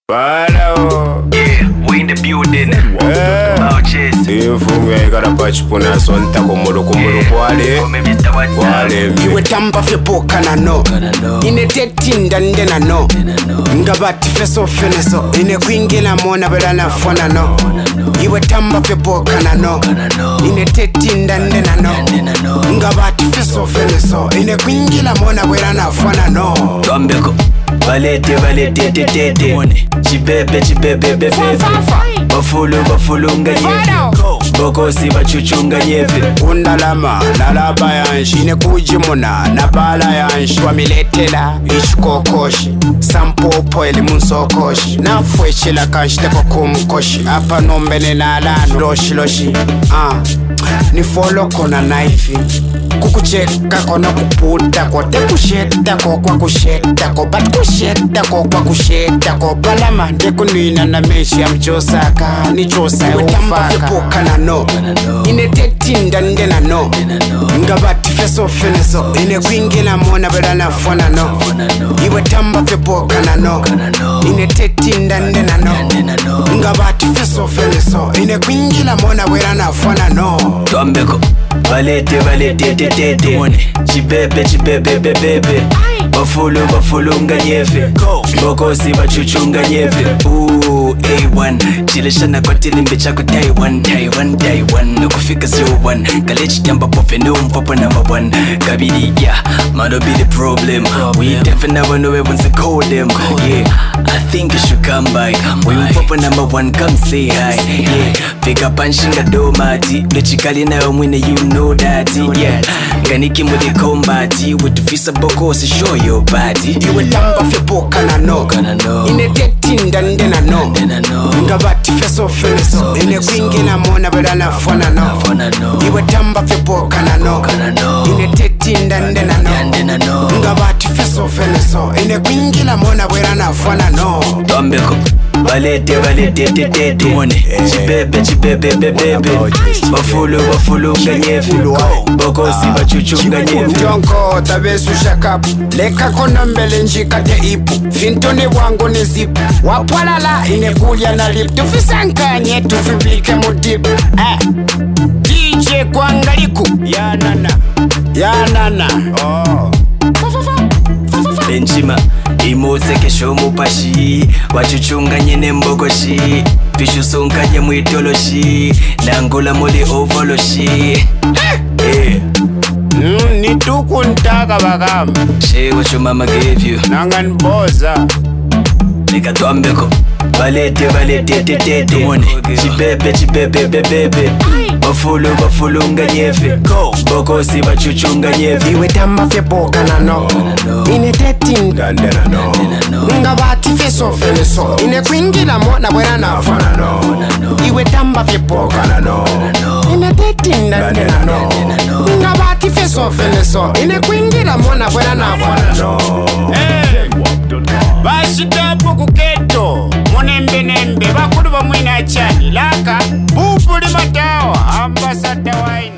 Hello. Yeah, we in the building. Oh, cheers. Imfunga ikara pachipuna sonta kumulu kwale iwe tamba fyepoka nano ine tetinda nde nano ngabati feso feneso ine kwingila mona belana fona no iwe tamba fyepoka nano ine tetinda nde nano ngabati feso feneso ine kwingila mona belana fona no Tombeko valete tete chibebe bafulu nganyeve bokosi bachuchunga nyeve undalama nalaba yanshi ine kujimuna nabala yanshi wamiletela ichikokoshi sampopo eli munsokoshi nafwechela kanshiteko kumkoshi apa nombene nalano loshi nifoloko na naifi kukucheka kona kuputako tekushetako kwa kushetako bat kushetako kwa kushetako balama ndekunwina na meshi ya mchosaka nichosa ufaka nano ine tetinda nde nano ngabati feso feneso ine kwingila mona belana fona no iwe tamba fepoka nano ine tetinda nde nano ngabati feso feneso ine kwingila mona belana fona no Tombeko valete tete chibebe bafulu nganyeve bokosi bachuchunga nyeve A1 chileshana kwa tilimbe chako Taiwan nukufika 01 kalechi jamba pofe no mpopo number 1 kabiri yeah mano be the problem we definitely know everyone's a call them yeah I think you should come by we mpopo number 1 come say hi yeah pick up and shinga domati lechikali na mwine you know that yeah ganiki mu the combat with the visa bokosi show your body iwe tamba fepoka nano ine tetinda nde nano ngabati feso feneso ine kwingila mona belana fona no iwe tamba fepoka nano ine tetinda nde nano ngabati feso feneso ine kwingila mona belana fona no Tombeko valete tete chibebe bafulu nganyeve bokosi bachuchunga nyeve jonko tabesu shakapu leka kona mbele njikate ipu fintoni wangu ni zipu wapalala ine kulya na lip tufisankanye tufipike mudipu DJ kwangaliku yanana Benchima imose kesho mupashi wachuchunga nyene mbogoshi pishusunkanye mwitoloshi nangula muli ovoloshi nituku ntaka bakama Say what your mama gave you nanga nboza Nika Tombeko valete tete chibebe bafulu nganyeve bokosi bachuchunga nyeve iwe tamba fyepoka nano ine tetinda nde nano ngabati feso feneso ine kwingila mona belana fona no iwe tamba fyepoka nano ine tetinda nde nano ngabati feso feneso ine kwingila mona belana fona no bashitapo kuketo munembe bakulu bamwina chani laka bupuli matawa ambasada wine